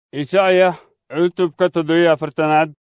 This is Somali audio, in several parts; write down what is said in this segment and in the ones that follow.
Ishaya cutubka 7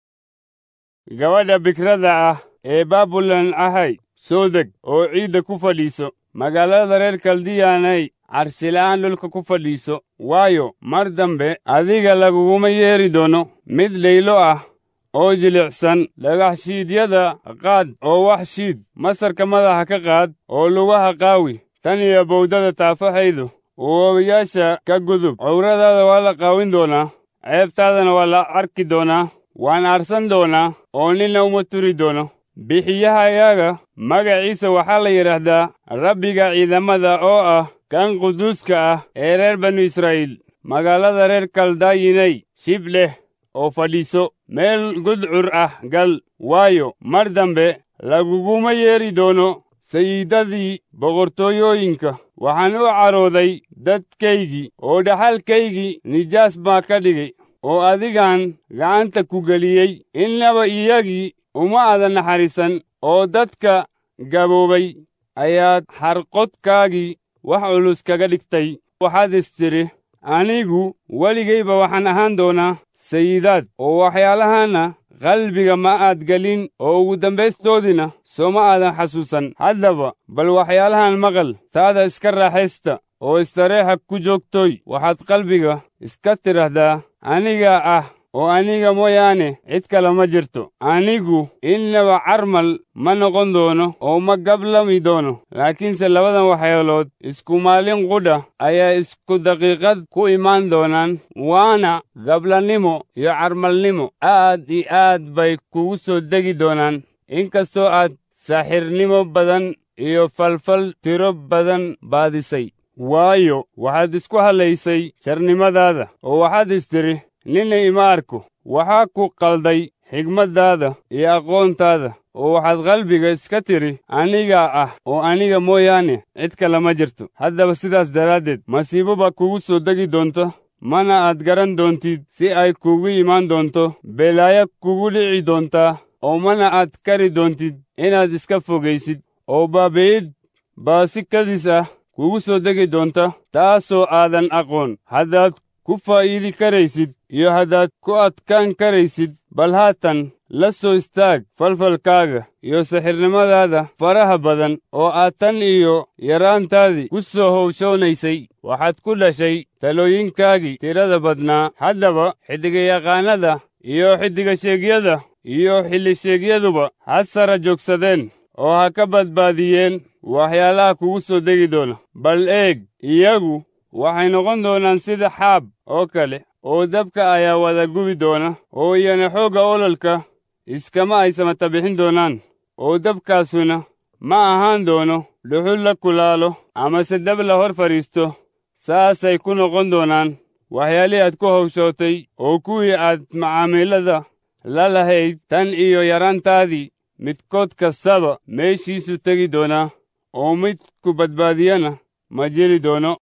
Gabadha bikrada ah ee Baabulan ahay soo deg oo ciidda ku fadhiiso, magaalada reer Kaldiyaanay carshilaan dhulka ku fadhiiso, waayo mar dambe adiga laguguma yeeri doono mid laylo ah oo jilicsan. Dhagaxshiidyada qaad oo wax shiid, masarka madaxa ka qaad oo lugaha qaawi, tan iyo bowdada taafaxaydu webiyaasha ka gudub. Cawradaada waa la qaawin doonaa, ceebtaadana waa la arki doonaa. Waan aarsan doonaa oo nina uma turi doono. Bixiyahayaaga magaciisa waxaa la yidhaahdaa Rabbiga ciidamada, oo ah kan quduuska ah ee reer banu Israa'iil. Magaalada reer Kaldaayinay shib leh oo fadhiiso, meel gudcur ah gal, waayo mar dambe laguguma yeeri doono sayidadii boqortooyooyinka. Waxaan u carooday dadkaygii oo dhaxalkaygii nijaas baa ka dhigay, oo adigaan gacanta ku geliyey. Innaba iyagii uma aadan naxariisan, oo dadka gaboobay ayaad xarqodkaagii wax culus kaga dhigtay. Waxaad istiri, anigu weligayba waxaan ahaan doonaa sayidaad, oo waxyaalahaana qalbiga ma aad gelin, oo ugu dambaystoodina sooma aadan xasuusan. Haddaba bal waxyaalahan maqal, taada iska raaxaysta oo istareexa ku joogtoy. Waxaad qalbiga iska tidhaahdaa, aniga ah oo aniga mooyaane cid kale ma jirto. Anigu innaba carmal ma noqon doono oo ma gablami doono. Laakiinse labadan waxyaalood isku maalin qudha ayaa isku daqiiqad ku imaan doonaan, waana gablannimo iyo carmalnimo. Aad iyo aad bay kugu soo degi doonaan, inkastoo aad saaxirnimo badan iyo falfal tiro badan baadisay. Waayo waxaad isku halaysay sharnimadaada, oo waxaad istiri, nina ima arko. Waxaa ku qalday xigmaddaada iyo aqoontaada, oo waxaad qalbiga iska tiri, anigaa ah oo aniga mooyaane cid kale ma jirto. Haddaba sidaas daraaddeed masiibo baa kugu soo degi doonta, mana aad garan doontid si ay kugu imaan doonto. Belaayo kugu dhici doontaa, oo mana aad kari doontid inaad iska fogaysid. Oo baabi'id baa si kadis ah kugu soo degi doonta, taasoo aadan aqoon. Haddaad ku faa'iidi karaysid iyo haddaad ku adkaan karaysid, bal haatan la soo istaag falfalkaaga iyo sixirnimadaada faraha badan oo aad tan iyo yaraantaadii ku soo hawshoonaysay. Waxaad ku dhashay talooyinkaagii tirada badnaa. Haddaba xiddigayaqaannada iyo xiddigasheegyada iyo xillisheegyaduba ha sara joogsadeen oo ha ka badbaadiyeen waxyaalaha kugu soo degi doona. Bal eeg, iyagu waxay noqon doonaan sida xaab oo kale, oo dabka ayaa wada gubi doona, oo iyana xoogga ololka iskama ay samata bixin doonaan. Oo dabkaasuna ma ahaan doono dhuxul la kulaalo amase dab la hor fadhiisto. Saasay ku noqon doonaan waxyaalihii aad ku hawshootay, oo kuwii aad macaamilada la lahayd tan iyo yaraantaadii. Midkood kastaba meeshiisu tegi doonaa, oo mid ku badbaadiyana ma jiri doono.